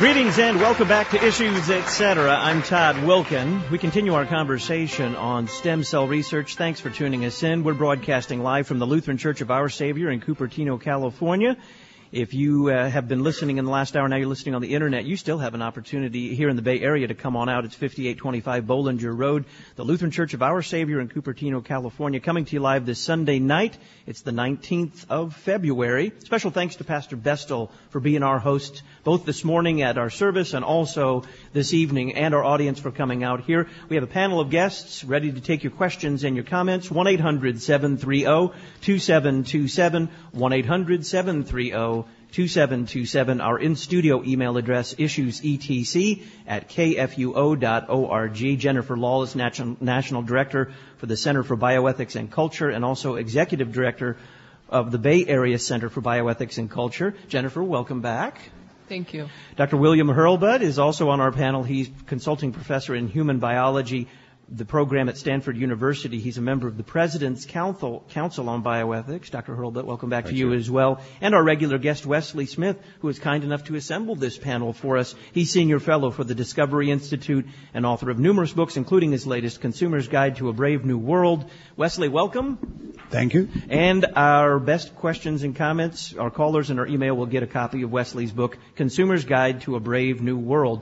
Greetings and welcome back to Issues, Etc. I'm Todd Wilkin. We continue our conversation on stem cell research. Thanks for tuning us in. We're broadcasting live from the Lutheran Church of Our Savior in Cupertino, California. If you have been listening in the last hour, now you're listening on the Internet, you still have an opportunity here in the Bay Area to come on out. It's 5825 Bollinger Road, the Lutheran Church of Our Savior in Cupertino, California, coming to you live this Sunday night. It's the 19th of February. Special thanks to Pastor Bestel for being our host both this morning at our service and also this evening, and our audience for coming out here. We have a panel of guests ready to take your questions and your comments. 1-800-730-2727, 1-800-730-2727. Our in-studio email address, issuesetc@kfuo.org. Jennifer Lawless, National Director for the Center for Bioethics and Culture, and also Executive Director of the Bay Area Center for Bioethics and Culture. Jennifer, welcome back. Thank you. Dr. William Hurlbut is also on our panel. He's consulting professor in human biology, the program at Stanford University. He's a member of the President's Council on Bioethics. Dr. Hurlbut, welcome back to you as well. And our regular guest, Wesley Smith, who is kind enough to assemble this panel for us. He's Senior Fellow for the Discovery Institute and author of numerous books, including his latest, Consumer's Guide to a Brave New World. Wesley, welcome. Thank you. And our best questions and comments, our callers and our email will get a copy of Wesley's book, Consumer's Guide to a Brave New World.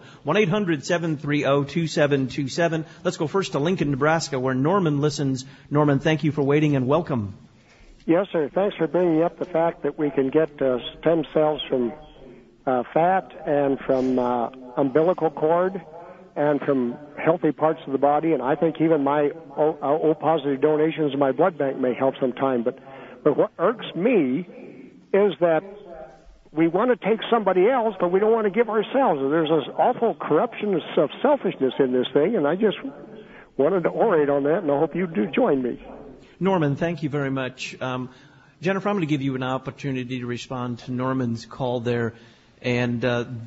1-800-730-2727. Let's go first to Lincoln, Nebraska, where Norman listens. Norman, thank you for waiting and welcome. Yes, sir. Thanks for bringing up the fact that we can get stem cells from fat and from umbilical cord and from healthy parts of the body, and I think even my O-positive donations in my blood bank may help sometime. But what irks me is that we want to take somebody else, but we don't want to give ourselves. There's this awful corruption of selfishness in this thing, and I just wanted to orate on that, and I hope you do join me. Norman, thank you very much. Jennifer, I'm going to give you an opportunity to respond to Norman's call there, and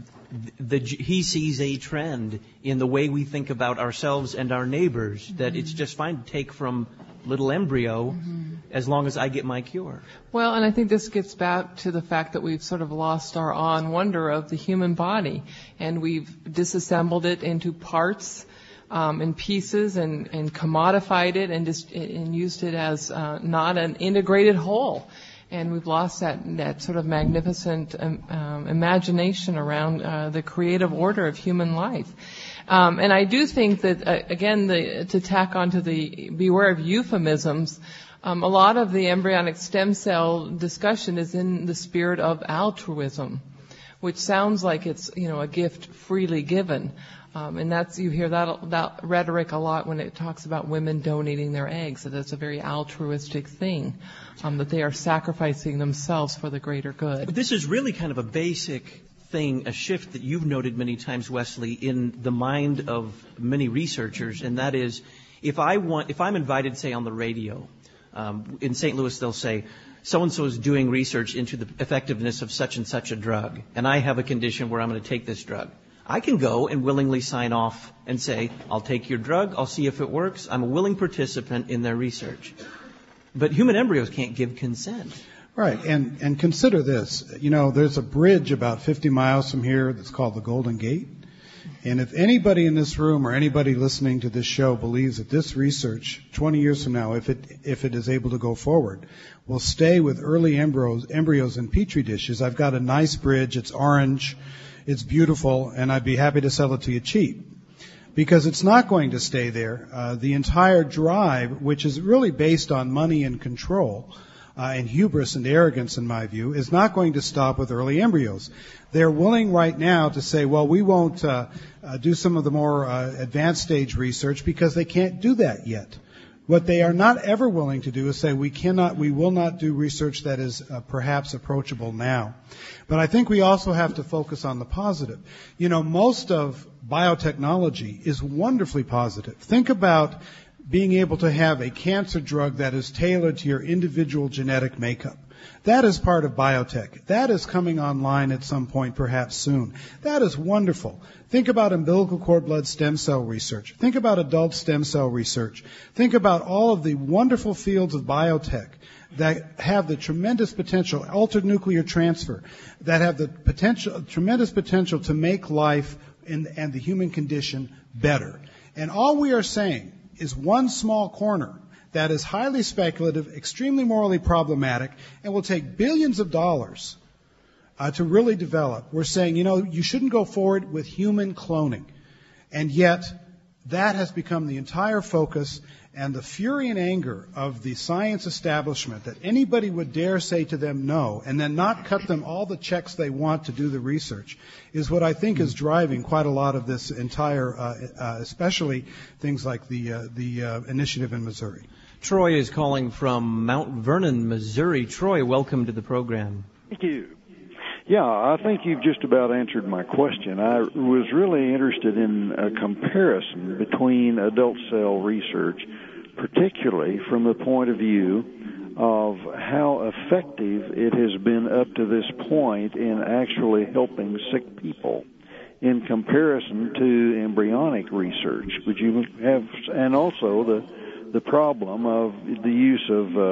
he sees a trend in the way we think about ourselves and our neighbors, that it's just fine to take from little embryo as long as I get my cure. Well, and I think this gets back to the fact that we've sort of lost our awe and wonder of the human body, and we've disassembled it into parts and pieces and commodified it and used it as not an integrated whole. And we've lost that sort of magnificent imagination around the creative order of human life. And I do think that, again, to tack onto the beware of euphemisms, a lot of the embryonic stem cell discussion is in the spirit of altruism, which sounds like it's, a gift freely given. And you hear that rhetoric a lot when it talks about women donating their eggs, that it's a very altruistic thing, that they are sacrificing themselves for the greater good. But this is really kind of a basic thing, a shift that you've noted many times, Wesley, in the mind of many researchers, and that is, if I'm invited, say, on the radio, in St. Louis, they'll say, so-and-so is doing research into the effectiveness of such and such a drug, and I have a condition where I'm going to take this drug. I can go and willingly sign off and say, I'll take your drug, I'll see if it works. I'm a willing participant in their research. But human embryos can't give consent. Right, and consider this. There's a bridge about 50 miles from here that's called the Golden Gate. And if anybody in this room or anybody listening to this show believes that this research, 20 years from now, if it is able to go forward, will stay with early embryos in Petri dishes, I've got a nice bridge, it's orange, it's beautiful, and I'd be happy to sell it to you cheap. Because it's not going to stay there. The entire drive, which is really based on money and control, and hubris and arrogance, in my view, is not going to stop with early embryos. They're willing right now to say, well, we won't do some of the more advanced stage research because they can't do that yet. What they are not ever willing to do is say, we will not do research that is perhaps approachable now. But I think we also have to focus on the positive. Most of biotechnology is wonderfully positive. Think about being able to have a cancer drug that is tailored to your individual genetic makeup. That is part of biotech. That is coming online at some point, perhaps soon. That is wonderful. Think about umbilical cord blood stem cell research. Think about adult stem cell research. Think about all of the wonderful fields of biotech that have the tremendous potential, altered nuclear transfer, that have the tremendous potential to make life and the human condition better. And all we are saying is one small corner that is highly speculative, extremely morally problematic, and will take billions of dollars to really develop. We're saying, you shouldn't go forward with human cloning. And yet, that has become the entire focus, and the fury and anger of the science establishment that anybody would dare say to them no, and then not cut them all the checks they want to do the research, is what I think is driving quite a lot of this entire, especially things like the initiative in Missouri. Troy is calling from Mount Vernon, Missouri. Troy, welcome to the program. Thank you. Yeah, I think you've just about answered my question. I was really interested in a comparison between adult cell research, particularly from the point of view of how effective it has been up to this point in actually helping sick people in comparison to embryonic research. Would you have, and also the problem of the use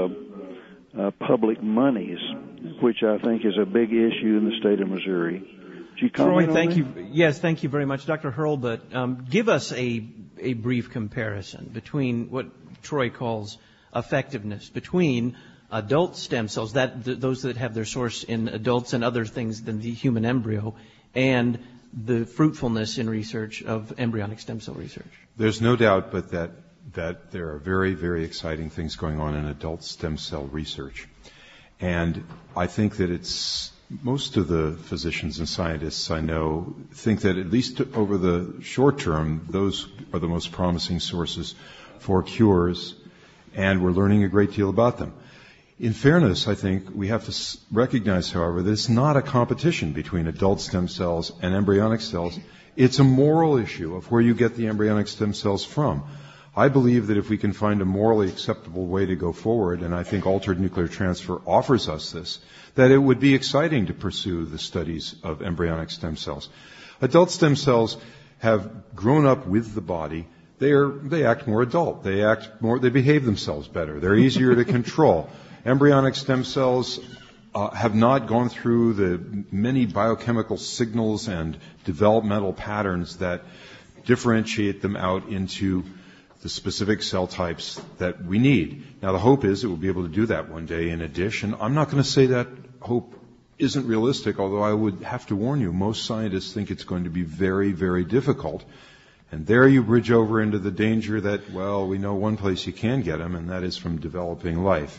of public monies, which I think is a big issue in the state of Missouri. Would you comment Troy, thank on you. Yes, thank you very much, Dr. Hurlbut. Give us a brief comparison between what Troy calls effectiveness between adult stem cells, those that have their source in adults and other things than the human embryo, and the fruitfulness in research of embryonic stem cell research. There's no doubt but that there are very, very exciting things going on in adult stem cell research. And I think that most of the physicians and scientists I know think that at least over the short term, those are the most promising sources for cures, and we're learning a great deal about them. In fairness, I think we have to recognize, however, that it's not a competition between adult stem cells and embryonic cells. It's a moral issue of where you get the embryonic stem cells from. I believe that if we can find a morally acceptable way to go forward, and I think altered nuclear transfer offers us this, that it would be exciting to pursue the studies of embryonic stem cells. Adult stem cells have grown up with the body. They act more adult. They behave themselves better. They're easier to control. Embryonic stem cells have not gone through the many biochemical signals and developmental patterns that differentiate them out into the specific cell types that we need. Now, the hope is that we'll be able to do that one day in a dish, and I'm not going to say that hope isn't realistic, although I would have to warn you, most scientists think it's going to be very, very difficult. And there you bridge over into the danger that, well, we know one place you can get them, and that is from developing life.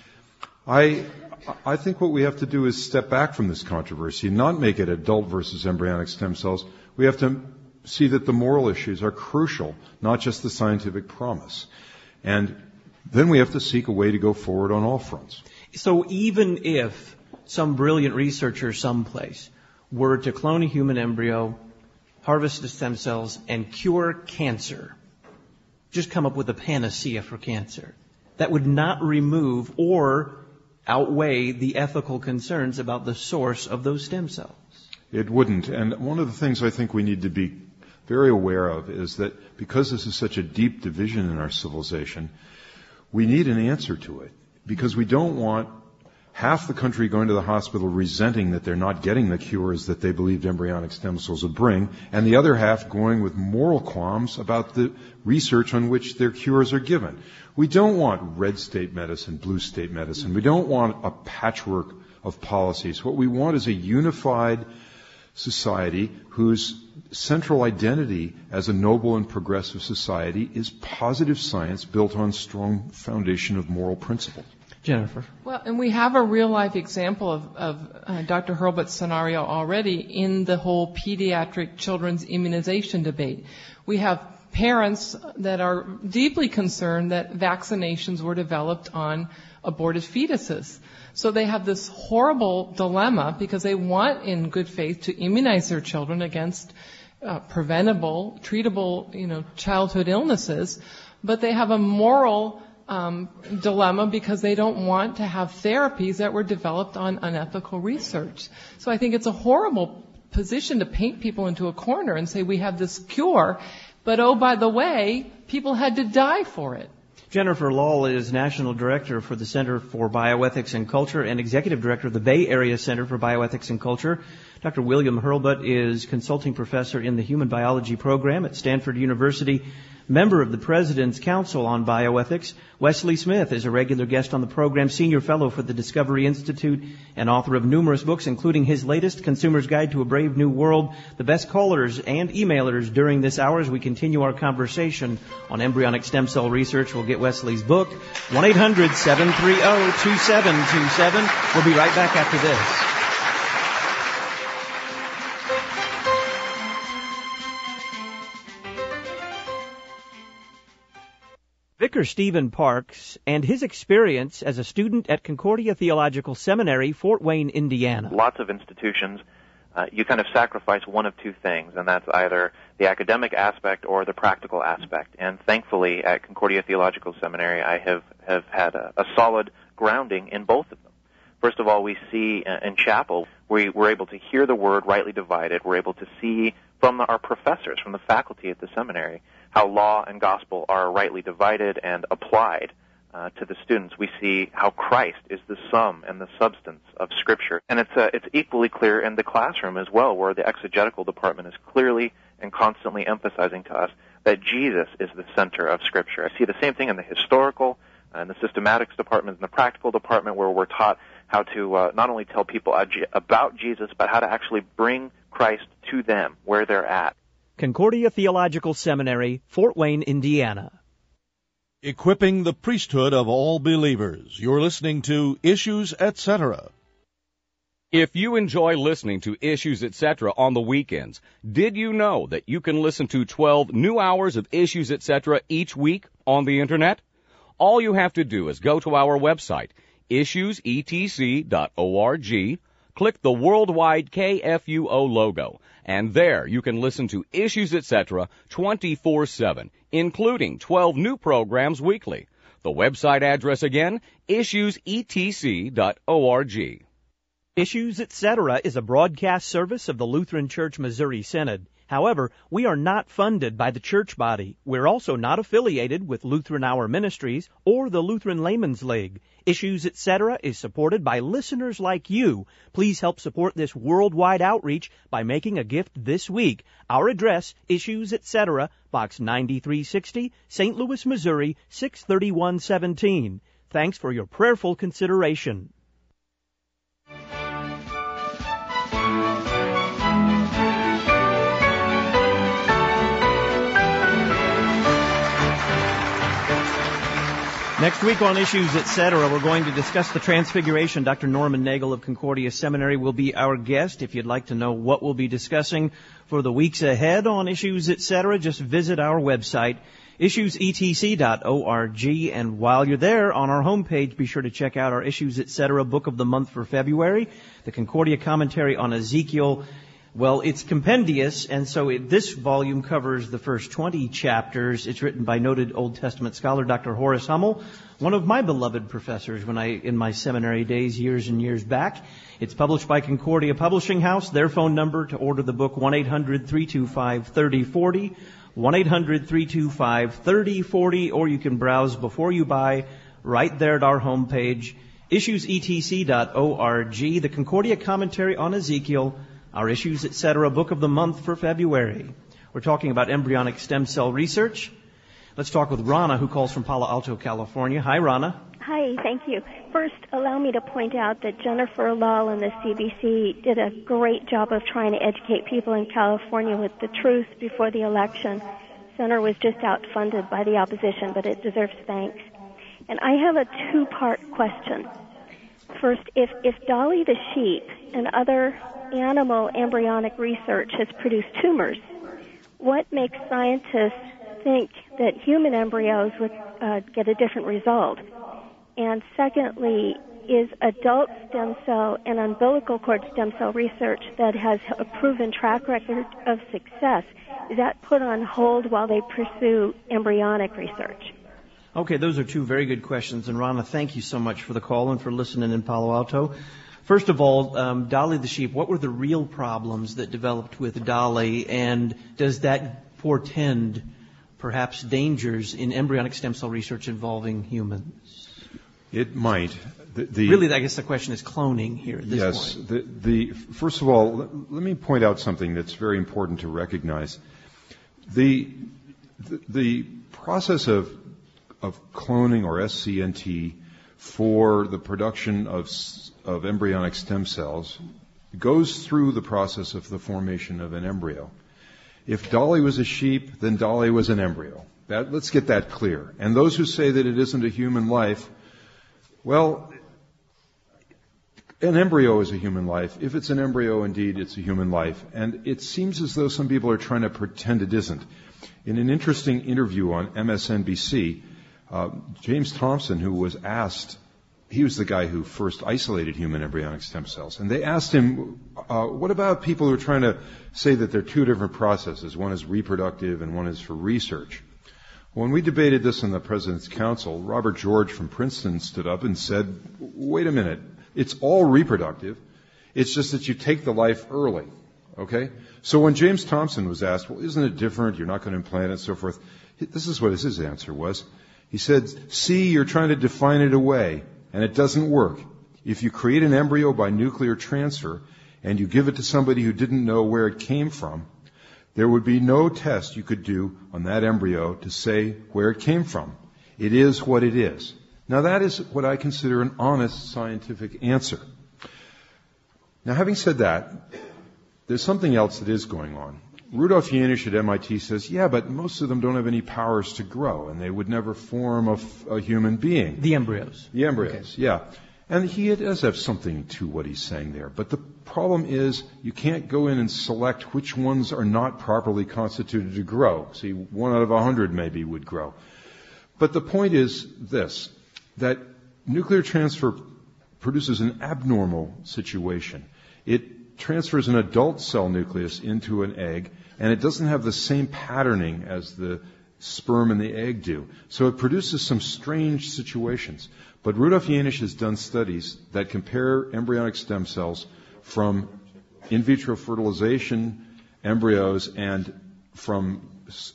I think what we have to do is step back from this controversy and not make it adult versus embryonic stem cells. We have to see that the moral issues are crucial, not just the scientific promise. And then we have to seek a way to go forward on all fronts. So even if some brilliant researcher someplace were to clone a human embryo, harvest the stem cells, and cure cancer, just come up with a panacea for cancer, that would not remove or outweigh the ethical concerns about the source of those stem cells. It wouldn't. And one of the things I think we need to be very aware of is that because this is such a deep division in our civilization, we need an answer to it. Because we don't want half the country going to the hospital resenting that they're not getting the cures that they believed embryonic stem cells would bring, and the other half going with moral qualms about the research on which their cures are given. We don't want red state medicine, blue state medicine. We don't want a patchwork of policies. What we want is a unified society whose central identity as a noble and progressive society is positive science built on strong foundation of moral principles. Jennifer. Well, and we have a real-life example of Dr. Hurlbut's scenario already in the whole pediatric children's immunization debate. We have parents that are deeply concerned that vaccinations were developed on aborted fetuses. So they have this horrible dilemma because they want, in good faith, to immunize their children against preventable, treatable, childhood illnesses. but they have a moral dilemma because they don't want to have therapies that were developed on unethical research. So I think it's a horrible position to paint people into a corner and say we have this cure, but oh, by the way, people had to die for it. Jennifer Lahl is National Director for the Center for Bioethics and Culture and Executive Director of the Bay Area Center for Bioethics and Culture. Dr. William Hurlbut is Consulting Professor in the Human Biology Program at Stanford University, member of the President's Council on Bioethics. Wesley Smith is a regular guest on the program, Senior Fellow for the Discovery Institute, and author of numerous books, including his latest, Consumer's Guide to a Brave New World. The best callers and emailers during this hour as we continue our conversation on embryonic stem cell research. We'll get Wesley's book, 1-800-730-2727. We'll be right back after this. Vicar Stephen Parks and his experience as a student at Concordia Theological Seminary, Fort Wayne, Indiana. Lots of institutions, you kind of sacrifice one of two things, and that's either the academic aspect or the practical aspect. And thankfully, at Concordia Theological Seminary, I have had a solid grounding in both of them. First of all, we see in chapel, we're able to hear the word rightly divided. We're able to see from our professors, from the faculty at the seminary, how law and gospel are rightly divided and applied to the students. We see how Christ is the sum and the substance of Scripture. And it's equally clear in the classroom as well, where the exegetical department is clearly and constantly emphasizing to us that Jesus is the center of Scripture. I see the same thing in the historical and the systematics department and the practical department, where we're taught how to not only tell people about Jesus, but how to actually bring Christ to them where they're at. Concordia Theological Seminary, Fort Wayne, Indiana. Equipping the priesthood of all believers. You're listening to Issues, Etc. If you enjoy listening to Issues, Etc. on the weekends, did you know that you can listen to 12 new hours of Issues, Etc. each week on the Internet? All you have to do is go to our website, issuesetc.org, click the worldwide KFUO logo, and there you can listen to Issues, Etc. 24/7, including 12 new programs weekly. The website address again, issuesetc.org. Issues, Etc. is a broadcast service of the Lutheran Church Missouri Synod. However, we are not funded by the church body. We're also not affiliated with Lutheran Hour Ministries or the Lutheran Layman's League. Issues, Etc. is supported by listeners like you. Please help support this worldwide outreach by making a gift this week. Our address, Issues, Etc., Box 9360, St. Louis, Missouri, 63117. Thanks for your prayerful consideration. Next week on Issues, Etc., we're going to discuss the Transfiguration. Dr. Norman Nagel of Concordia Seminary will be our guest. If you'd like to know what we'll be discussing for the weeks ahead on Issues, Etc., just visit our website, issuesetc.org. And while you're there on our homepage, be sure to check out our Issues, Etc. Book of the Month for February, the Concordia Commentary on Ezekiel. Well, it's compendious, and so this volume covers the first 20 chapters. It's written by noted Old Testament scholar Dr. Horace Hummel, one of my beloved professors in my seminary days years and years back. It's published by Concordia Publishing House. Their phone number to order the book, 1-800-325-3040, 1-800-325-3040, or you can browse before you buy right there at our homepage, issuesetc.org, the Concordia Commentary on Ezekiel, our Issues, Etc. Book of the Month for February. We're talking about embryonic stem cell research. Let's talk with Rana, who calls from Palo Alto, California. Hi, Rana. Hi, thank you. First, allow me to point out that Jennifer Lahl and the CBC did a great job of trying to educate people in California with the truth before the election. Center was just outfunded by the opposition, but it deserves thanks. And I have a two-part question. First, if Dolly the sheep and other animal embryonic research has produced tumors, what makes scientists think that human embryos would get a different result? And secondly, is adult stem cell and umbilical cord stem cell research that has a proven track record of success, is that put on hold while they pursue embryonic research? Okay, those are two very good questions. And Rana, thank you so much for the call and for listening in Palo Alto. First of all, Dolly the sheep, what were the real problems that developed with Dolly, and does that portend perhaps dangers in embryonic stem cell research involving humans? It might. Really, I guess the question is cloning here at this point. Yes. First of all, let me point out something that's very important to recognize. The process of cloning, or SCNT, for the production of embryonic stem cells goes through the process of the formation of an embryo. If Dolly was a sheep, then Dolly was an embryo. Let's get that clear. And those who say that it isn't a human life, well, an embryo is a human life. If it's an embryo, indeed, it's a human life. And it seems as though some people are trying to pretend it isn't. In an interesting interview on MSNBC, James Thompson, who was asked, he was the guy who first isolated human embryonic stem cells, and they asked him, what about people who are trying to say that they're two different processes, one is reproductive and one is for research? When we debated this in the President's Council, Robert George from Princeton stood up and said, wait a minute, it's all reproductive, it's just that you take the life early, okay? So when James Thompson was asked, well, isn't it different, you're not going to implant it, and so forth, this is what his answer was. He said, see, you're trying to define it away, and it doesn't work. If you create an embryo by nuclear transfer, and you give it to somebody who didn't know where it came from, there would be no test you could do on that embryo to say where it came from. It is what it is. Now that is what I consider an honest scientific answer. Now having said that, there's something else that is going on. Rudolf Janisch at MIT says, yeah, but most of them don't have any powers to grow, and they would never form a human being. The embryos. The embryos, okay. Yeah. And he does have something to what he's saying there. But the problem is you can't go in and select which ones are not properly constituted to grow. See, 1 out of 100 maybe would grow. But the point is this, that nuclear transfer produces an abnormal situation. It transfers an adult cell nucleus into an egg, and it doesn't have the same patterning as the sperm and the egg do. So it produces some strange situations. But Rudolf Janisch has done studies that compare embryonic stem cells from in vitro fertilization embryos and from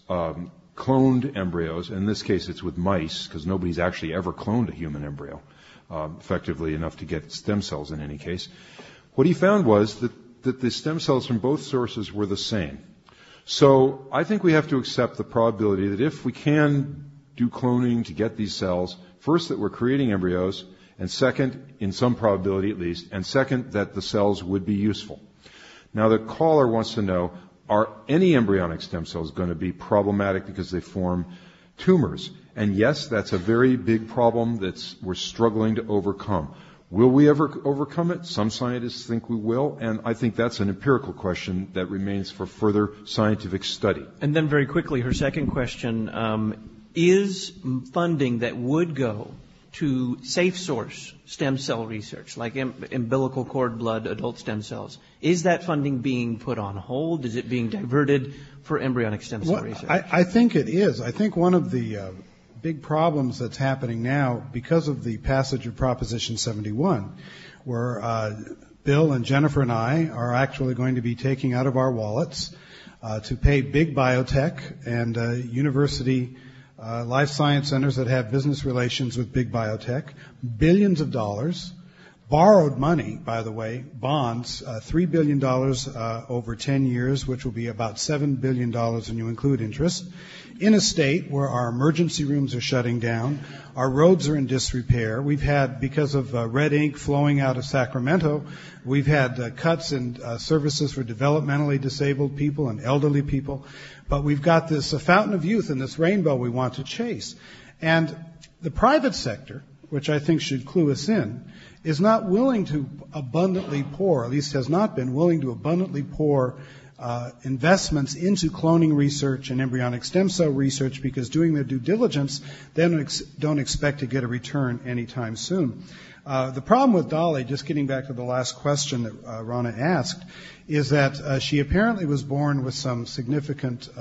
cloned embryos. In this case, it's with mice, because nobody's actually ever cloned a human embryo effectively enough to get stem cells in any case. What he found was that the stem cells from both sources were the same. So I think we have to accept the probability that if we can do cloning to get these cells, first, that we're creating embryos, and second, in some probability at least, and second, that the cells would be useful. Now, the caller wants to know, are any embryonic stem cells going to be problematic because they form tumors? And yes, that's a very big problem that we're struggling to overcome. Will we ever overcome it? Some scientists think we will, and I think that's an empirical question that remains for further scientific study. And then very quickly, her second question, is funding that would go to safe source stem cell research, like umbilical cord blood adult stem cells, is that funding being put on hold? Is it being diverted for embryonic stem cell research? I think it is. I think one of the big problems that's happening now, because of the passage of Proposition 71, where Bill and Jennifer and I are actually going to be taking out of our wallets to pay big biotech and university life science centers that have business relations with big biotech, billions of dollars, borrowed money, by the way, bonds, $3 billion over 10 years, which will be about $7 billion when you include interest, in a state where our emergency rooms are shutting down, our roads are in disrepair. We've had, because of red ink flowing out of Sacramento, we've had cuts in services for developmentally disabled people and elderly people. But we've got this fountain of youth and this rainbow we want to chase. And the private sector, which I think should clue us in, is not willing to abundantly pour, at least has not been willing to abundantly pour investments into cloning research and embryonic stem cell research, because doing their due diligence, they don't expect to get a return anytime soon. The problem with Dolly, just getting back to the last question that Rana asked, is that she apparently was born with some significant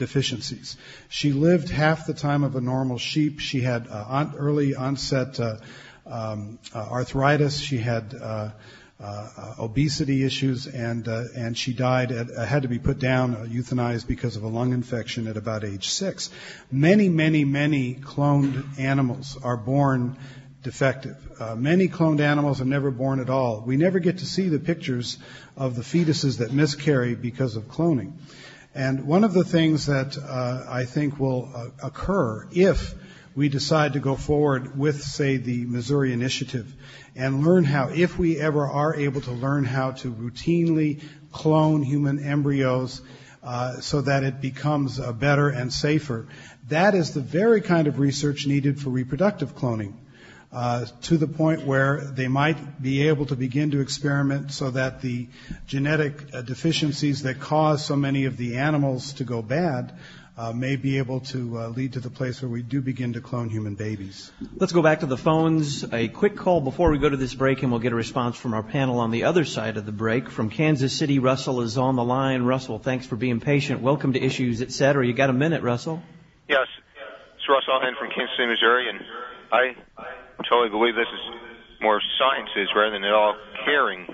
deficiencies. She lived half the time of a normal sheep. She had early onset arthritis. She had obesity issues, and she died had to be put down, euthanized because of a lung infection at about age 6. Many cloned animals are born defective. Many cloned animals are never born at all. We never get to see the pictures of the fetuses that miscarry because of cloning. And one of the things that I think will occur if we decide to go forward with, say, the Missouri Initiative and learn how, if we ever are able to learn how to routinely clone human embryos so that it becomes better and safer, that is the very kind of research needed for reproductive cloning. To the point where they might be able to begin to experiment so that the genetic deficiencies that cause so many of the animals to go bad may be able to lead to the place where we do begin to clone human babies. Let's go back to the phones. A quick call before we go to this break, and we'll get a response from our panel on the other side of the break. From Kansas City, Russell is on the line. Russell, thanks for being patient. Welcome to Issues, Etc. You got a minute, Russell? Yes. It's Russell Hen from Kansas City, Missouri, and I totally believe this is more sciences rather than at all caring.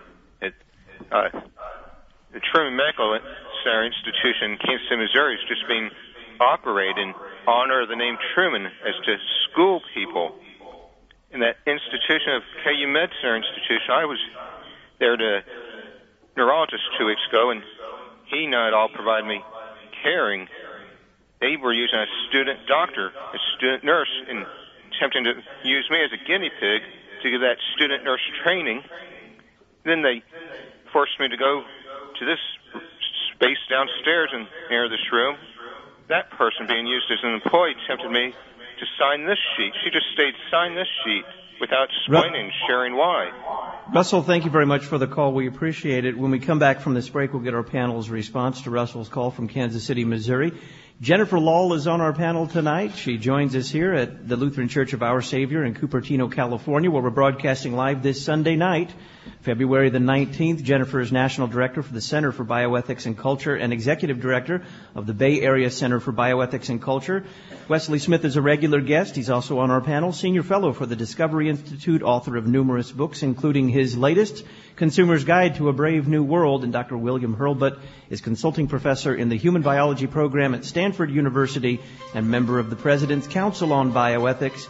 The Truman Medical Center Institution in Kansas City, Missouri is just being operated in honor of the name Truman as to school people. In that institution of KU Med Center Institution, I was there to neurologist 2 weeks ago, and he not at all provided me caring. They were using a student doctor, a student nurse, and attempting to use me as a guinea pig to give that student nurse training. Then they forced me to go to this space downstairs and near this room. That person being used as an employee tempted me to sign this sheet. She just stayed, sign this sheet, without explaining, sharing why. Russell, thank you very much for the call. We appreciate it. When we come back from this break, we'll get our panel's response to Russell's call from Kansas City, Missouri. Jennifer Lahl is on our panel tonight. She joins us here at the Lutheran Church of Our Savior in Cupertino, California, where we're broadcasting live this Sunday night, February the 19th. Jennifer is National Director for the Center for Bioethics and Culture and Executive Director of the Bay Area Center for Bioethics and Culture. Wesley Smith is a regular guest. He's also on our panel, Senior Fellow for the Discovery Institute, author of numerous books, including his latest, Consumer's Guide to a Brave New World. And Dr. William Hurlbut is Consulting Professor in the Human Biology Program at Stanford University and member of the President's Council on Bioethics.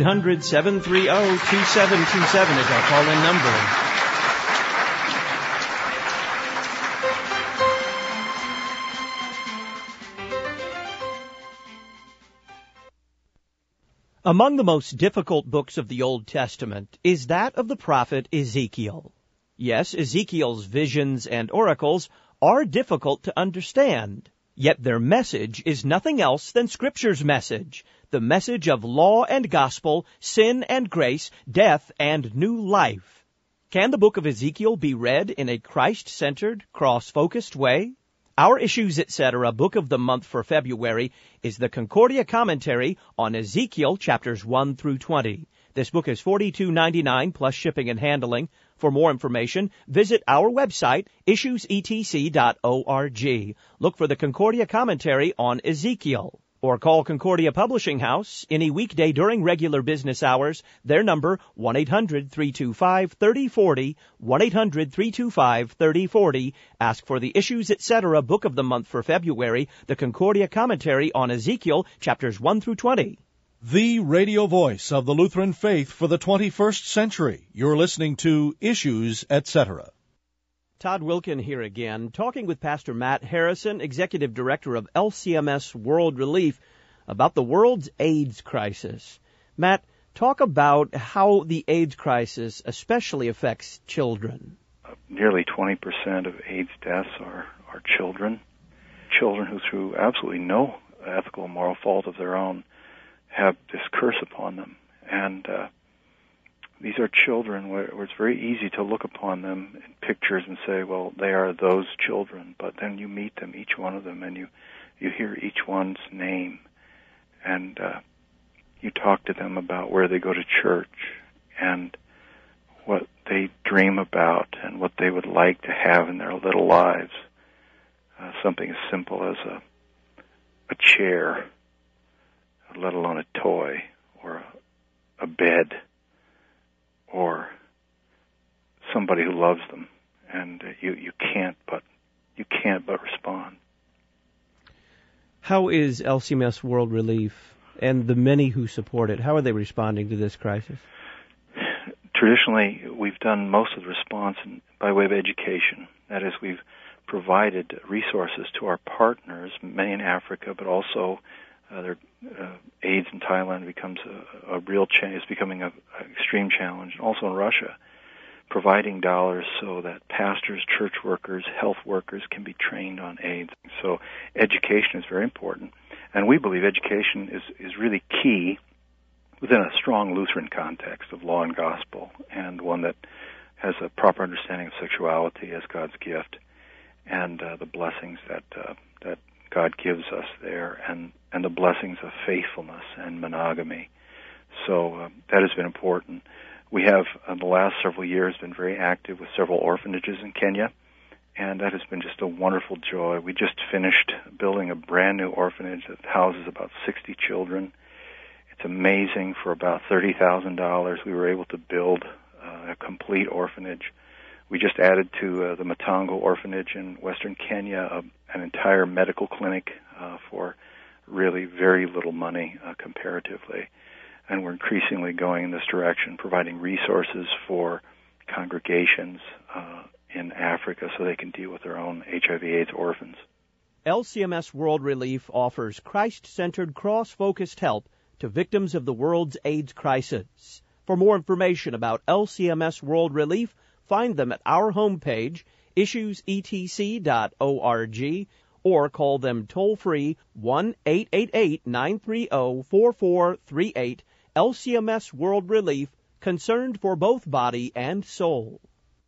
1-800-730-2727 is our call-in number. Among the most difficult books of the Old Testament is that of the prophet Ezekiel. Yes, Ezekiel's visions and oracles are difficult to understand, yet their message is nothing else than Scripture's message, the message of law and gospel, sin and grace, death and new life. Can the book of Ezekiel be read in a Christ-centered, cross-focused way? Our Issues, Etc. book of the month for February is the Concordia Commentary on Ezekiel chapters 1 through 20. This book is $42.99 plus shipping and handling. For more information, visit our website, issuesetc.org. Look for the Concordia Commentary on Ezekiel. Or call Concordia Publishing House any weekday during regular business hours. Their number, 1-800-325-3040, 1-800-325-3040. Ask for the Issues, Etc. book of the month for February, the Concordia Commentary on Ezekiel, chapters 1 through 20. The radio voice of the Lutheran faith for the 21st century. You're listening to Issues, Etc. Todd Wilkin here again, talking with Pastor Matt Harrison, Executive Director of LCMS World Relief, about the world's AIDS crisis. Matt, talk about how the AIDS crisis especially affects children. Nearly 20% of AIDS deaths are children. Children who, through absolutely no ethical or moral fault of their own, have this curse upon them. And these are children where it's very easy to look upon them in pictures and say, well, they are those children. But then you meet them, each one of them, and you hear each one's name. And you talk to them about where they go to church and what they dream about and what they would like to have in their little lives. Something as simple as a chair, let alone a toy or a bed or somebody who loves them, and you can't but respond. How is LCMS World Relief and the many who support it, how are they responding to this crisis? Traditionally, we've done most of the response by way of education. That is, we've provided resources to our partners, many in Africa, but also AIDS in Thailand becomes a real change. It's becoming an extreme challenge. And also in Russia, providing dollars so that pastors, church workers, health workers can be trained on AIDS. So education is very important. And we believe education is really key within a strong Lutheran context of law and gospel, and one that has a proper understanding of sexuality as God's gift and the blessings that God gives us there, and the blessings of faithfulness and monogamy. So that has been important. We have, in the last several years, been very active with several orphanages in Kenya, and that has been just a wonderful joy. We just finished building a brand new orphanage that houses about 60 children. It's amazing. For about $30,000, we were able to build a complete orphanage. We just added to the Matango orphanage in western Kenya an entire medical clinic for really very little money comparatively. And we're increasingly going in this direction, providing resources for congregations in Africa so they can deal with their own HIV/AIDS orphans. LCMS World Relief offers Christ-centered, cross-focused help to victims of the world's AIDS crisis. For more information about LCMS World Relief, find them at our homepage, issuesetc.org, or call them toll-free 1-888-930-4438. LCMS World Relief, concerned for both body and soul.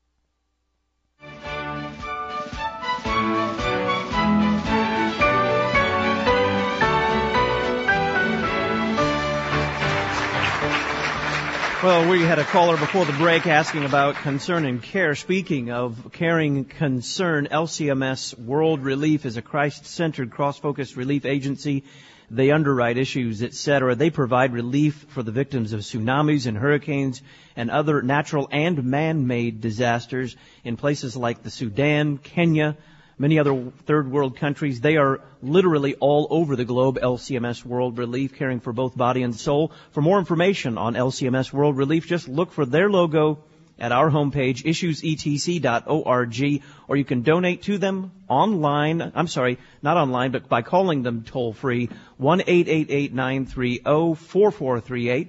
Well, we had a caller before the break asking about concern and care. Speaking of caring concern, LCMS World Relief is a Christ-centered, cross-focused relief agency. They underwrite issues, etc. They provide relief for the victims of tsunamis and hurricanes and other natural and man-made disasters in places like the Sudan, Kenya, many other third world countries. They are literally all over the globe, LCMS World Relief, caring for both body and soul. For more information on LCMS World Relief, just look for their logo at our homepage, issuesetc.org, or you can donate to them online. Not online, but by calling them toll-free, 1-888-930-4438,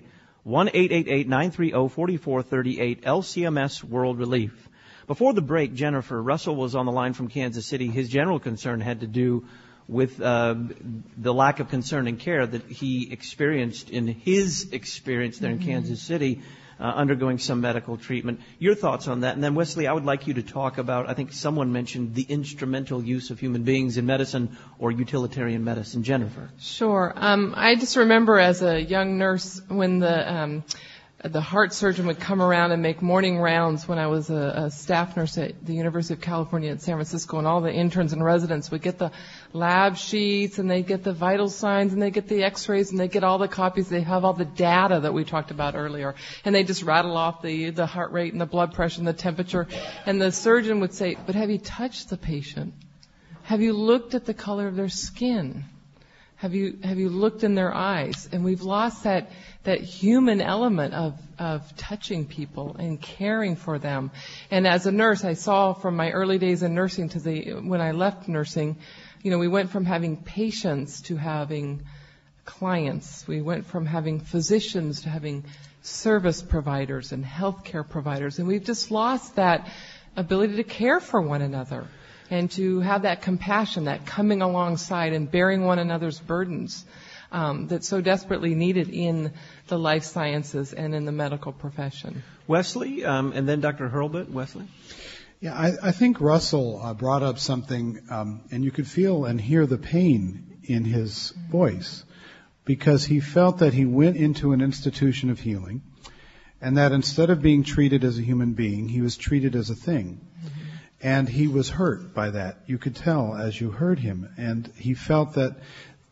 1-888-930-4438, LCMS World Relief. Before the break, Jennifer, Russell was on the line from Kansas City. His general concern had to do with the lack of concern and care that he experienced in his experience there in Kansas City, undergoing some medical treatment. Your thoughts on that? And then, Wesley, I would like you to talk about, I think someone mentioned the instrumental use of human beings in medicine or utilitarian medicine. Jennifer. Sure. I just remember as a young nurse when the heart surgeon would come around and make morning rounds when I was a staff nurse at the University of California at San Francisco, and all the interns and residents would get the lab sheets, and they'd get the vital signs, and they'd get the x-rays, and they'd get all the copies. They have all the data that we talked about earlier, and they just rattle off the heart rate and the blood pressure and the temperature. And the surgeon would say, but have you touched the patient? Have you looked at the color of their skin? Have you looked in their eyes? And we've lost that human element of touching people and caring for them. And as a nurse, I saw from my early days in nursing to when I left nursing, we went from having patients to having clients. We went from having physicians to having service providers and healthcare providers. And we've just lost that ability to care for one another and to have that compassion, that coming alongside and bearing one another's burdens that's so desperately needed in the life sciences and in the medical profession. Wesley, and then Dr. Hurlbut. Wesley? Yeah, I think Russell brought up something, and you could feel and hear the pain in his voice, because he felt that he went into an institution of healing, and that instead of being treated as a human being, he was treated as a thing. And he was hurt by that. You could tell as you heard him. And he felt that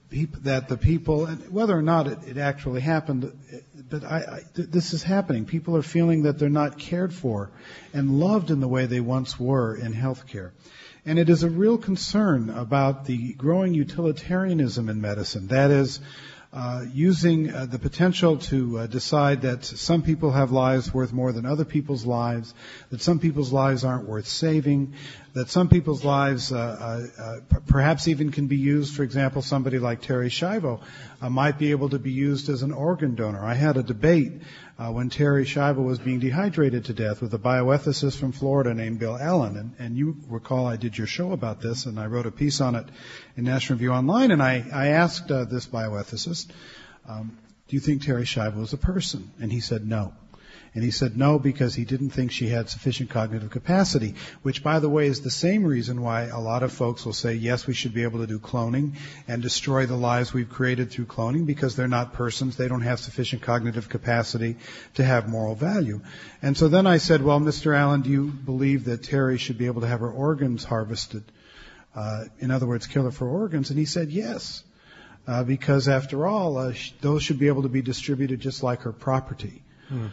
that the people, and whether or not it actually happened, but this is happening. People are feeling that they're not cared for and loved in the way they once were in healthcare. And it is a real concern about the growing utilitarianism in medicine. That is, using the potential to decide that some people have lives worth more than other people's lives, that some people's lives aren't worth saving, that some people's lives perhaps even can be used, for example, somebody like Terri Schiavo might be able to be used as an organ donor. I had a debate when Terri Schiavo was being dehydrated to death with a bioethicist from Florida named Bill Allen. And you recall I did your show about this, and I wrote a piece on it in National Review Online, and I asked this bioethicist, do you think Terri Schiavo was a person? And he said no. And he said no because he didn't think she had sufficient cognitive capacity, which, by the way, is the same reason why a lot of folks will say, yes, we should be able to do cloning and destroy the lives we've created through cloning because they're not persons. They don't have sufficient cognitive capacity to have moral value. And so then I said, well, Mr. Allen, do you believe that Terri should be able to have her organs harvested? In other words, kill her for organs? And he said yes, because after all, those should be able to be distributed just like her property.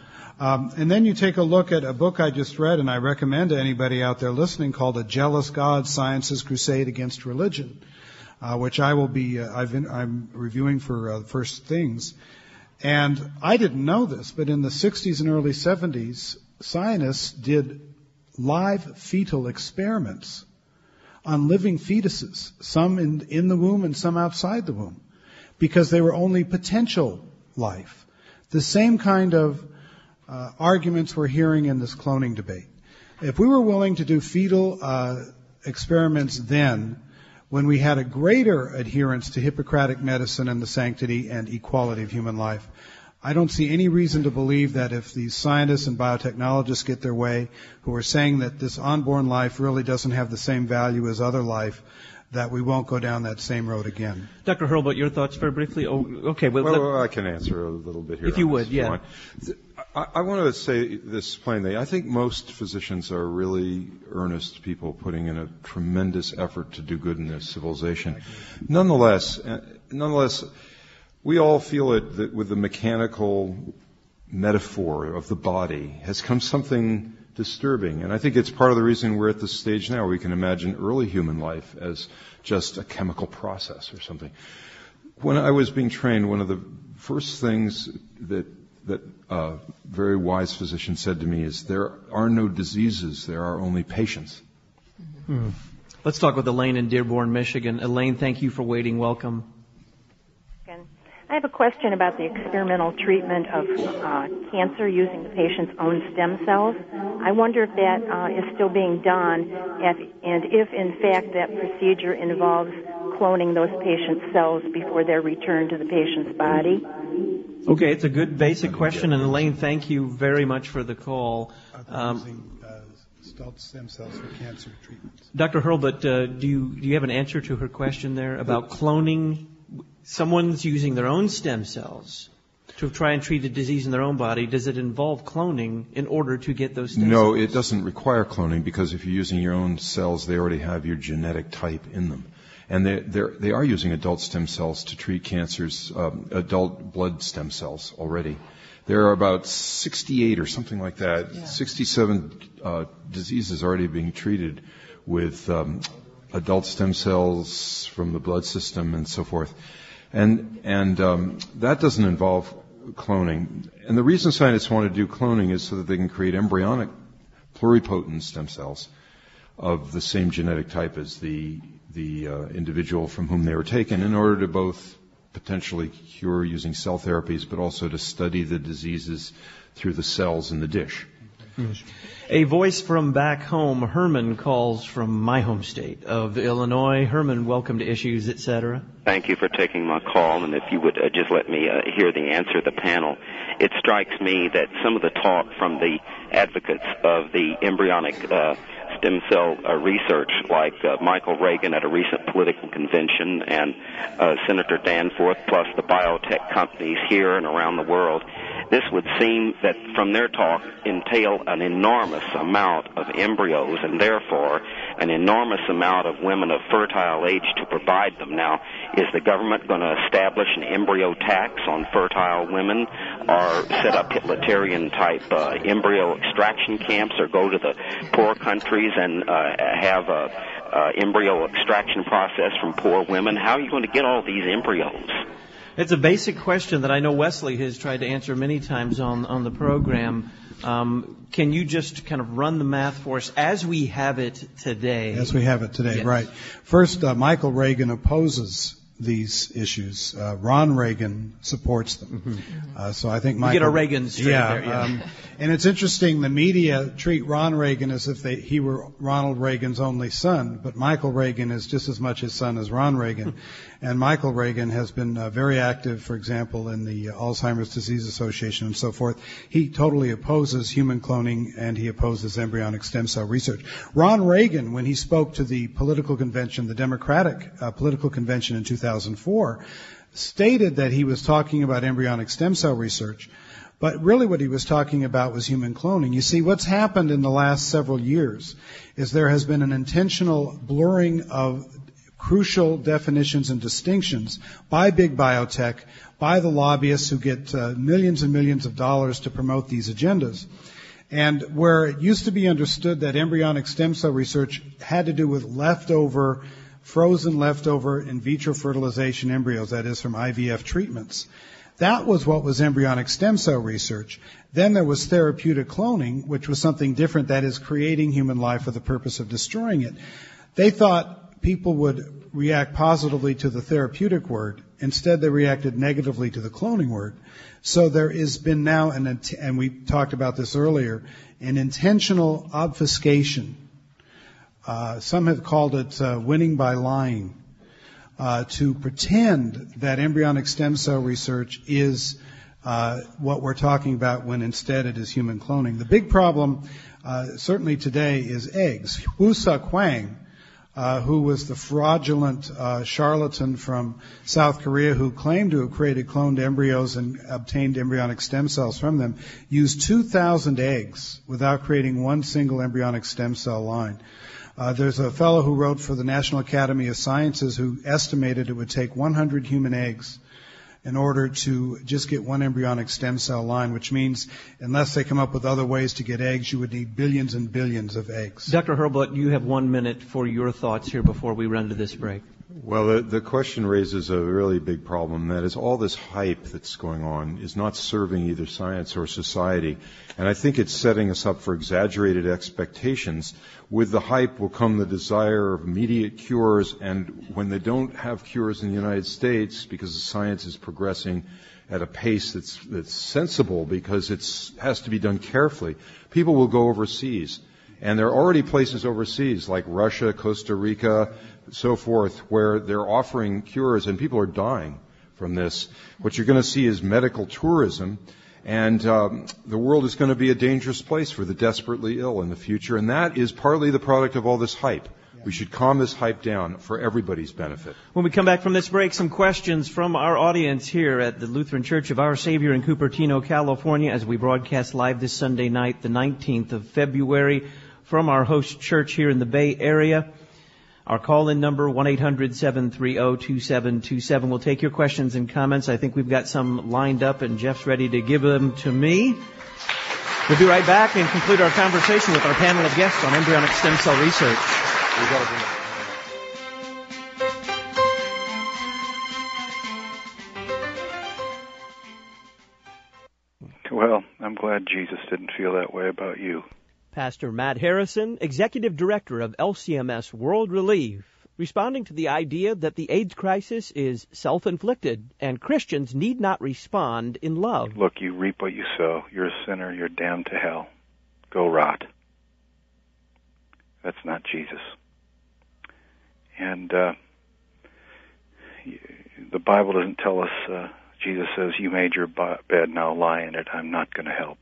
And then you take a look at a book I just read, and I recommend to anybody out there listening, called A Jealous God, Science's Crusade Against Religion, which I will be, I'm reviewing for First Things. And I didn't know this, but in the 60s and early 70s, scientists did live fetal experiments on living fetuses, some in the womb and some outside the womb, because they were only potential life. The same kind of arguments we're hearing in this cloning debate. If we were willing to do fetal experiments then, when we had a greater adherence to Hippocratic medicine and the sanctity and equality of human life, I don't see any reason to believe that if these scientists and biotechnologists get their way, who are saying that this unborn life really doesn't have the same value as other life, that we won't go down that same road again. Dr. Hurlbut, your thoughts very briefly? Oh, okay. Well, I can answer a little bit here. If you would, yeah. I want to say this plainly. I think most physicians are really earnest people putting in a tremendous effort to do good in this civilization. Nonetheless, we all feel it that with the mechanical metaphor of the body has come something disturbing. And I think it's part of the reason we're at this stage now where we can imagine early human life as just a chemical process or something. When I was being trained, one of the first things that very wise physician said to me is, there are no diseases, there are only patients. Mm-hmm. Let's talk with Elaine in Dearborn, Michigan. Elaine, thank you for waiting. Welcome. I have a question about the experimental treatment of cancer using the patient's own stem cells. I wonder if that is still being done, and if, in fact, that procedure involves cloning those patient's cells before they're returned to the patient's body. Okay, it's a good basic question, and Elaine, thank you very much for the call. Using adult stem cells for cancer treatments. Dr. Hurlbut, do you have an answer to her question there about cloning? Someone's using their own stem cells to try and treat a disease in their own body. Does it involve cloning in order to get those stem cells? No, it doesn't require cloning, because if you're using your own cells, they already have your genetic type in them. And they are using adult stem cells to treat cancers, adult blood stem cells already. There are about 68 or something like that, 67 diseases already being treated with adult stem cells from the blood system and so forth. And that doesn't involve cloning. And the reason scientists want to do cloning is so that they can create embryonic pluripotent stem cells of the same genetic type as the individual from whom they were taken, in order to both potentially cure using cell therapies, but also to study the diseases through the cells in the dish. A voice from back home. Herman calls from my home state of Illinois. Herman, welcome to Issues, etc. Thank you for taking my call, and if you would just let me hear the answer of the panel. It strikes me that some of the talk from the advocates of the embryonic stem cell research, like Michael Reagan at a recent political convention, and Senator Danforth, plus the biotech companies here and around the world, this would seem that from their talk entail an enormous amount of embryos and therefore an enormous amount of women of fertile age to provide them. Now, is the government going to establish an embryo tax on fertile women or set up Hitlerian-type embryo extraction camps or go to the poor countries and have a embryo extraction process from poor women? How are you going to get all these embryos? It's a basic question that I know Wesley has tried to answer many times on the program. Can you just kind of run the math for us as we have it today? As we have it today, yes. Right. First, Michael Reagan opposes these issues. Ron Reagan supports them. Mm-hmm. So I think Michael... You get a Reagan straight there. Yeah. And it's interesting, the media treat Ron Reagan as if he were Ronald Reagan's only son, but Michael Reagan is just as much his son as Ron Reagan. And Michael Reagan has been very active, for example, in the Alzheimer's Disease Association and so forth. He totally opposes human cloning and he opposes embryonic stem cell research. Ron Reagan, when he spoke to the political convention, the Democratic political convention in 2004, stated that he was talking about embryonic stem cell research, but really what he was talking about was human cloning. You see, what's happened in the last several years is there has been an intentional blurring of crucial definitions and distinctions by big biotech, by the lobbyists who get millions and millions of dollars to promote these agendas. And where it used to be understood that embryonic stem cell research had to do with frozen leftover in vitro fertilization embryos, that is from IVF treatments, that was what was embryonic stem cell research. Then there was therapeutic cloning, which was something different, that is creating human life for the purpose of destroying it. They thought people would react positively to the therapeutic word. Instead, they reacted negatively to the cloning word. So there has been now, and we talked about this earlier, an intentional obfuscation. Some have called it winning by lying. To pretend that embryonic stem cell research is what we're talking about when instead it is human cloning. The big problem, certainly today, is eggs. Woo-Suk Hwang, who was the fraudulent charlatan from South Korea who claimed to have created cloned embryos and obtained embryonic stem cells from them, used 2,000 eggs without creating one single embryonic stem cell line. There's a fellow who wrote for the National Academy of Sciences who estimated it would take 100 human eggs in order to just get one embryonic stem cell line, which means unless they come up with other ways to get eggs, you would need billions and billions of eggs. Dr. Hurlbut, you have 1 minute for your thoughts here before we run to this break. Well, the question raises a really big problem. That is, all this hype that's going on is not serving either science or society. And I think it's setting us up for exaggerated expectations. With the hype will come the desire of immediate cures, and when they don't have cures in the United States, because the science is progressing at a pace that's sensible, because it has to be done carefully, people will go overseas. And there are already places overseas like Russia, Costa Rica, so forth, where they're offering cures and people are dying from this. What you're going to see is medical tourism, and the world is going to be a dangerous place for the desperately ill in the future, and that is partly the product of all this hype. We should calm this hype down for everybody's benefit. When we come back from this break, some questions from our audience here at the Lutheran Church of Our Savior in Cupertino, California, as we broadcast live this Sunday night, the 19th of February, from our host church here in the Bay Area. Our call-in number, 1-800-730-2727. We'll take your questions and comments. I think we've got some lined up, and Jeff's ready to give them to me. We'll be right back and conclude our conversation with our panel of guests on embryonic stem cell research. Well, I'm glad Jesus didn't feel that way about you. Pastor Matt Harrison, Executive Director of LCMS World Relief, responding to the idea that the AIDS crisis is self-inflicted and Christians need not respond in love. Look, you reap what you sow. You're a sinner. You're damned to hell. Go rot. That's not Jesus. And the Bible doesn't tell us, Jesus says, you made your bed, now lie in it. I'm not going to help.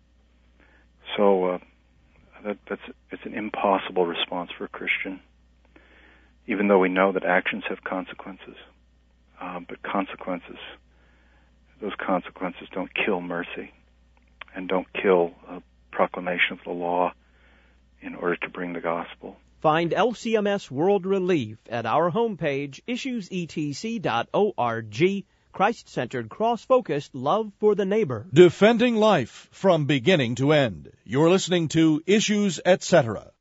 So it's an impossible response for a Christian, even though we know that actions have consequences. But consequences those consequences don't kill mercy and don't kill a proclamation of the law in order to bring the gospel. Find LCMS World Relief at our homepage, issuesetc.org. Christ-centered, cross-focused love for the neighbor. Defending life from beginning to end. You're listening to Issues, Etc.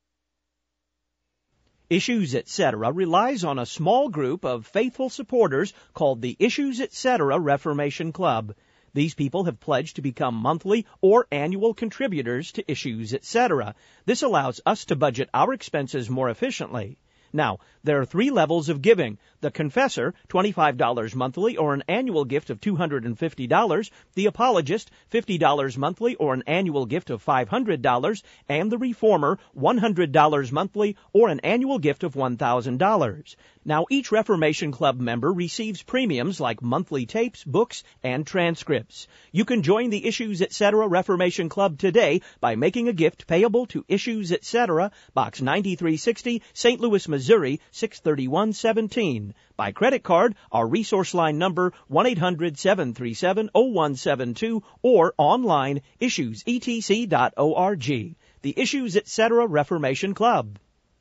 Issues, Etc. relies on a small group of faithful supporters called the Issues, Etc. Reformation Club. These people have pledged to become monthly or annual contributors to Issues, Etc. This allows us to budget our expenses more efficiently. Now, there are 3 levels of giving. The Confessor, $25 monthly or an annual gift of $250. The Apologist, $50 monthly or an annual gift of $500. And the Reformer, $100 monthly or an annual gift of $1,000. Now, each Reformation Club member receives premiums like monthly tapes, books, and transcripts. You can join the Issues, Etc. Reformation Club today by making a gift payable to Issues, Etc., Box 9360, St. Louis, Missouri, 63117. By credit card, our resource line number 1-800-737-0172 or online issuesetc.org. The Issues, Etc. Reformation Club.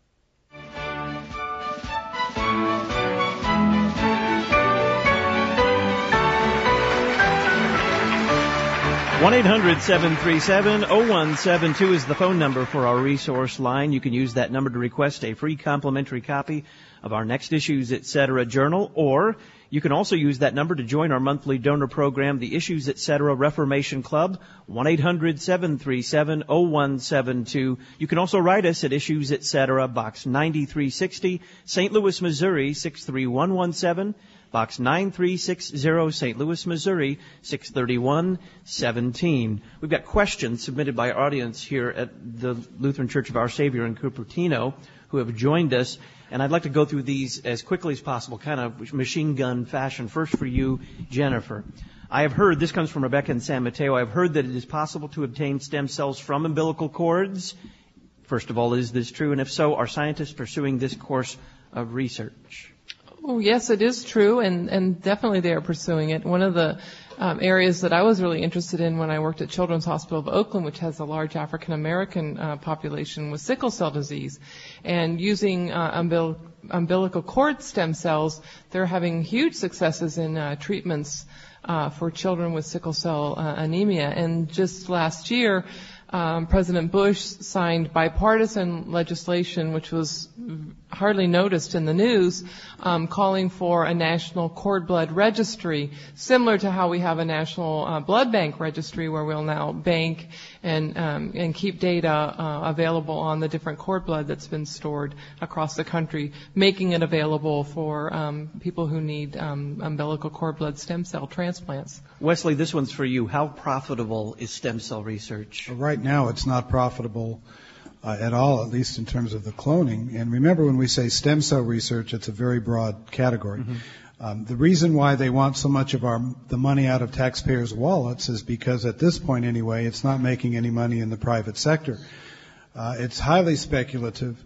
1-800-737-0172 is the phone number for our resource line. You can use that number to request a free complimentary copy of our next Issues, Etc. journal, or you can also use that number to join our monthly donor program, the Issues, Etc. Reformation Club, 1-800-737-0172. You can also write us at Issues, Etc., Box 9360, St. Louis, Missouri, 63117. Box 9360, St. Louis, Missouri, 63117. We've got questions submitted by our audience here at the Lutheran Church of Our Savior in Cupertino who have joined us. And I'd like to go through these as quickly as possible, kind of machine gun fashion. First for you, Jennifer. I have heard, this comes from Rebecca in San Mateo, I've heard that it is possible to obtain stem cells from umbilical cords. First of all, is this true? And if so, are scientists pursuing this course of research? Oh, yes, it is true, and definitely they are pursuing it. One of the areas that I was really interested in when I worked at Children's Hospital of Oakland, which has a large African-American population, was sickle cell disease. And using umbilical cord stem cells, they're having huge successes in treatments for children with sickle cell anemia. And just last year, President Bush signed bipartisan legislation, which was hardly noticed in the news, calling for a national cord blood registry, similar to how we have a national blood bank registry, where we'll now bank and keep data available on the different cord blood that's been stored across the country, making it available for people who need umbilical cord blood stem cell transplants. Wesley, this one's for you. How profitable is stem cell research? Right now, it's not profitable at all, at least in terms of the cloning. And remember, when we say stem cell research, it's a very broad category. Mm-hmm. The reason why they want so much of the money out of taxpayers' wallets is because at this point anyway, it's not making any money in the private sector. It's highly speculative.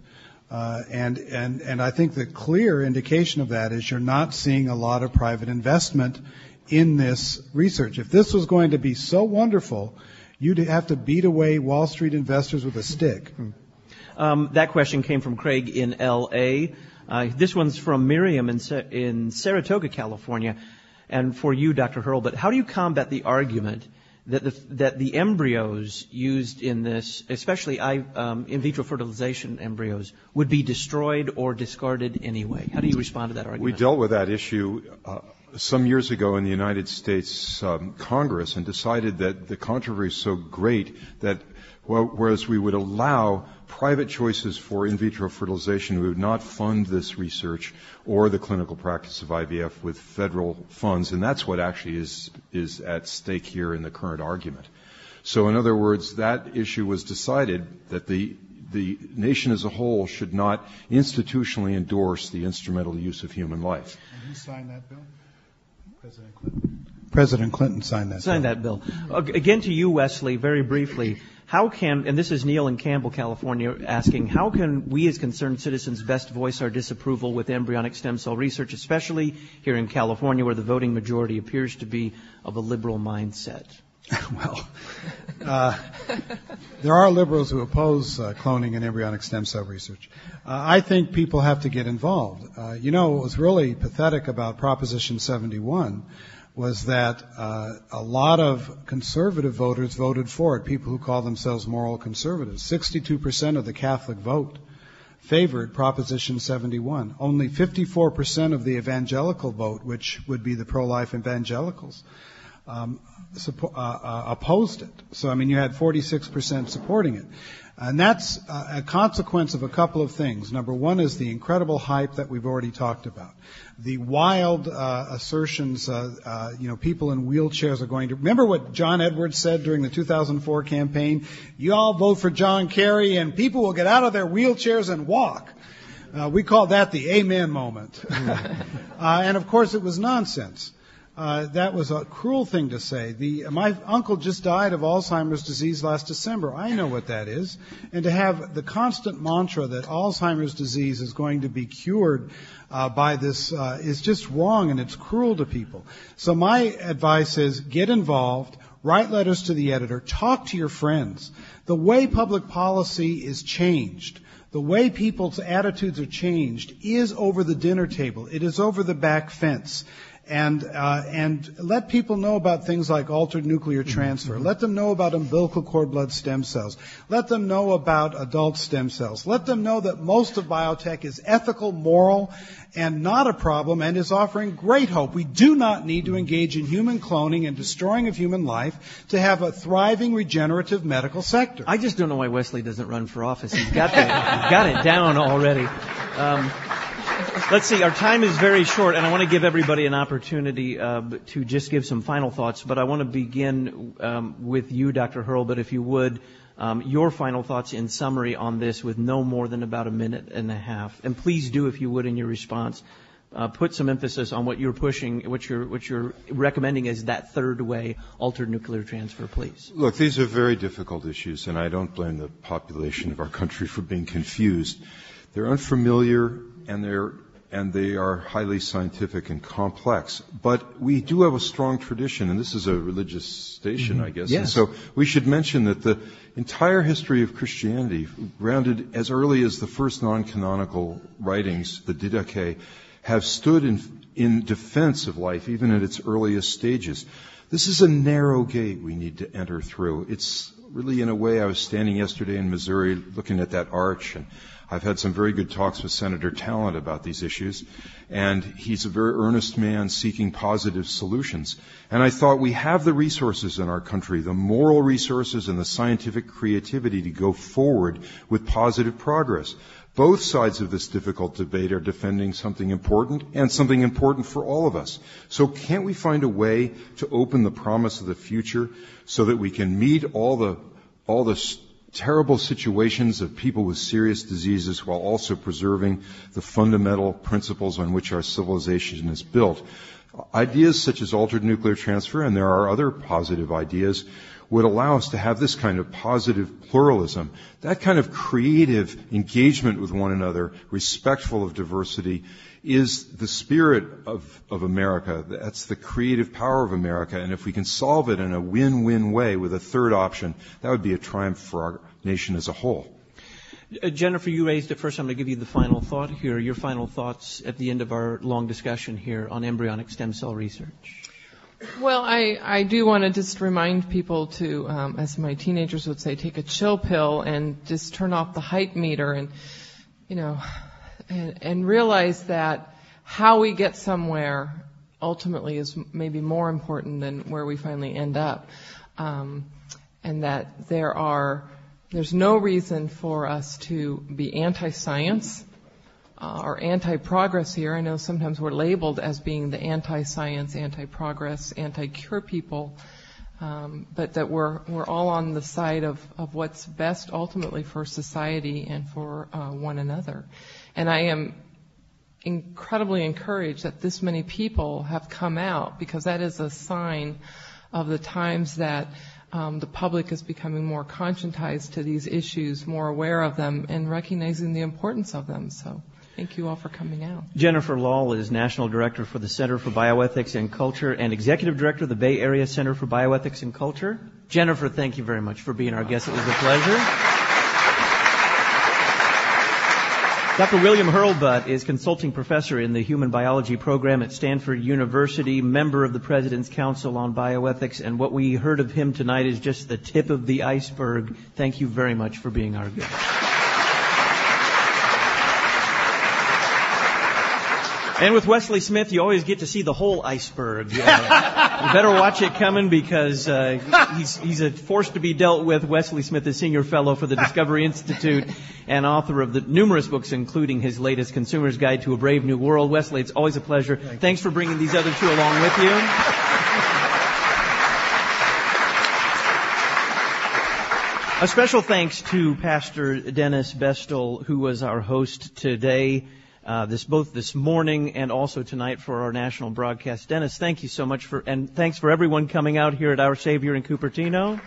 And I think the clear indication of that is you're not seeing a lot of private investment in this research. If this was going to be so wonderful, you'd have to beat away Wall Street investors with a stick. That question came from Craig in L.A. This one's from Miriam in Saratoga, California. And for you, Dr. Hurlbut, how do you combat the argument that the embryos used in this, especially in vitro fertilization embryos, would be destroyed or discarded anyway? How do you respond to that argument? We dealt with that issue some years ago in the United States Congress and decided that the controversy is so great that whereas we would allow private choices for in vitro fertilization, we would not fund this research or the clinical practice of IVF with federal funds, and that's what actually is at stake here in the current argument. So in other words, that issue was decided that the nation as a whole should not institutionally endorse the instrumental use of human life. And who signed that bill? President Clinton. President Clinton signed that bill. Again to you, Wesley, very briefly. How can, and this is Neil in Campbell, California, asking, how can we as concerned citizens best voice our disapproval with embryonic stem cell research, especially here in California where the voting majority appears to be of a liberal mindset? Well, there are liberals who oppose cloning and embryonic stem cell research. I think people have to get involved. What was really pathetic about Proposition 71 was that a lot of conservative voters voted for it, people who call themselves moral conservatives. 62% of the Catholic vote favored Proposition 71. Only 54% of the evangelical vote, which would be the pro-life evangelicals, opposed it. So, you had 46% supporting it. And that's a consequence of a couple of things. Number one is the incredible hype that we've already talked about. The wild assertions, people in wheelchairs are going to... Remember what John Edwards said during the 2004 campaign? You all vote for John Kerry and people will get out of their wheelchairs and walk. We call that the amen moment. And of course it was nonsense. That was a cruel thing to say. My uncle just died of Alzheimer's disease last December. I know what that is. And to have the constant mantra that Alzheimer's disease is going to be cured by this is just wrong, and it's cruel to people. So my advice is get involved, write letters to the editor, talk to your friends. The way public policy is changed, the way people's attitudes are changed is over the dinner table. It is over the back fence. And let people know about things like altered nuclear transfer. Let them know about umbilical cord blood stem cells. Let them know about adult stem cells. Let them know that most of biotech is ethical, moral, and not a problem, and is offering great hope. We do not need to engage in human cloning and destroying of human life to have a thriving, regenerative medical sector. I just don't know why Wesley doesn't run for office. He's got it down already. Let's see, our time is very short, and I want to give everybody an opportunity to just give some final thoughts, but I want to begin with you, Dr. Hurlbut, if you would, your final thoughts in summary on this with no more than about a minute and a half. And please do, if you would, in your response, put some emphasis on what you're pushing, what you're recommending as that third way, altered nuclear transfer, please. Look, these are very difficult issues, and I don't blame the population of our country for being confused. They're unfamiliar, and they are highly scientific and complex. But we do have a strong tradition, and this is a religious station, I guess. Yes. And so we should mention that the entire history of Christianity, grounded as early as the first non-canonical writings, the Didache, have stood in defense of life, even at its earliest stages. This is a narrow gate we need to enter through. It's really, in a way, I was standing yesterday in Missouri looking at that arch, and I've had some very good talks with Senator Talent about these issues, and he's a very earnest man seeking positive solutions. And I thought we have the resources in our country, the moral resources and the scientific creativity to go forward with positive progress. Both sides of this difficult debate are defending something important, and something important for all of us. So can't we find a way to open the promise of the future so that we can meet all the terrible situations of people with serious diseases while also preserving the fundamental principles on which our civilization is built? Ideas such as altered nuclear transfer, and there are other positive ideas, would allow us to have this kind of positive pluralism, that kind of creative engagement with one another, respectful of diversity, is the spirit of America. That's the creative power of America. And if we can solve it in a win-win way with a third option, that would be a triumph for our nation as a whole. Jennifer, you raised it first. I'm going to give you the final thought here, your final thoughts at the end of our long discussion here on embryonic stem cell research. Well, I do want to just remind people to, as my teenagers would say, take a chill pill and just turn off the hype meter and, and realize that how we get somewhere ultimately is maybe more important than where we finally end up. And that there's no reason for us to be anti-science or anti-progress here. I know sometimes we're labeled as being the anti-science, anti-progress, anti-cure people, but that we're all on the side of what's best ultimately for society and for one another. And I am incredibly encouraged that this many people have come out, because that is a sign of the times that the public is becoming more conscientized to these issues, more aware of them, and recognizing the importance of them. So thank you all for coming out. Jennifer Lahl is National Director for the Center for Bioethics and Culture and Executive Director of the Bay Area Center for Bioethics and Culture. Jennifer, thank you very much for being our guest. It was a pleasure. Dr. William Hurlbut is Consulting Professor in the Human Biology Program at Stanford University, member of the President's Council on Bioethics, and what we heard of him tonight is just the tip of the iceberg. Thank you very much for being our guest. And with Wesley Smith, you always get to see the whole iceberg. You better watch it coming, because he's a force to be dealt with. Wesley Smith is Senior Fellow for the Discovery Institute and author of the numerous books, including his latest Consumer's Guide to a Brave New World. Wesley, it's always a pleasure. Thanks for bringing these other two along with you. A special thanks to Pastor Dennis Bestel, who was our host today. Both this morning and also tonight for our national broadcast. Dennis, thank you so much and thanks for everyone coming out here at Our Savior in Cupertino.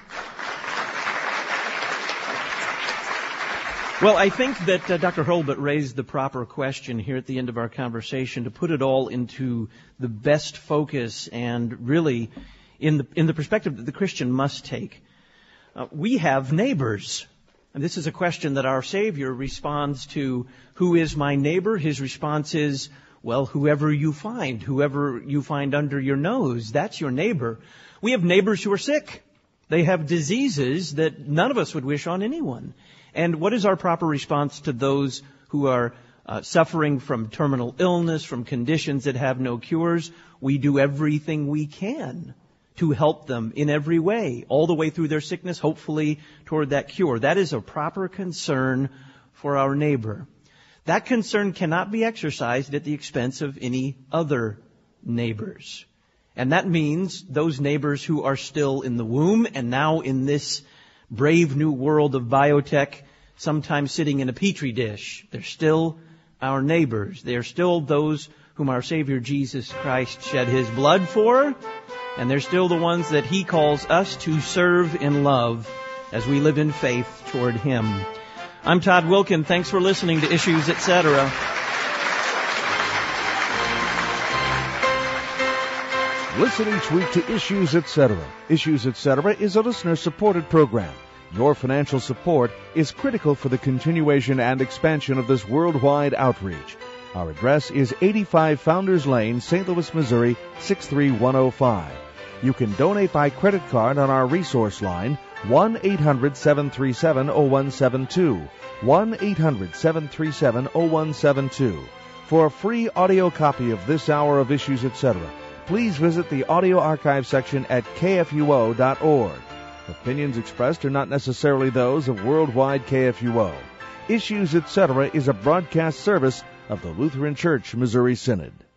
Well, I think that Dr. Hurlbut raised the proper question here at the end of our conversation to put it all into the best focus and really in the perspective that the Christian must take. We have neighbors. And this is a question that our Savior responds to. Who is my neighbor? His response is, well, whoever you find under your nose, that's your neighbor. We have neighbors who are sick. They have diseases that none of us would wish on anyone. And what is our proper response to those who are suffering from terminal illness, from conditions that have no cures? We do everything we can to help them in every way, all the way through their sickness, hopefully toward that cure. That is a proper concern for our neighbor. That concern cannot be exercised at the expense of any other neighbors. And that means those neighbors who are still in the womb and now in this brave new world of biotech, sometimes sitting in a petri dish. They're still our neighbors. They are still those whom our Savior Jesus Christ shed His blood for, and they're still the ones that He calls us to serve in love as we live in faith toward Him. I'm Todd Wilkin. Thanks for listening to Issues, Etc. Listen each week to Issues, Etc. Issues, Etc. is a listener-supported program. Your financial support is critical for the continuation and expansion of this worldwide outreach. Our address is 85 Founders Lane, St. Louis, Missouri, 63105. You can donate by credit card on our resource line, 1-800-737-0172, 1-800-737-0172. For a free audio copy of this hour of Issues, Etc., please visit the audio archive section at kfuo.org. Opinions expressed are not necessarily those of Worldwide KFUO. Issues, Etc. is a broadcast service of the Lutheran Church Missouri Synod.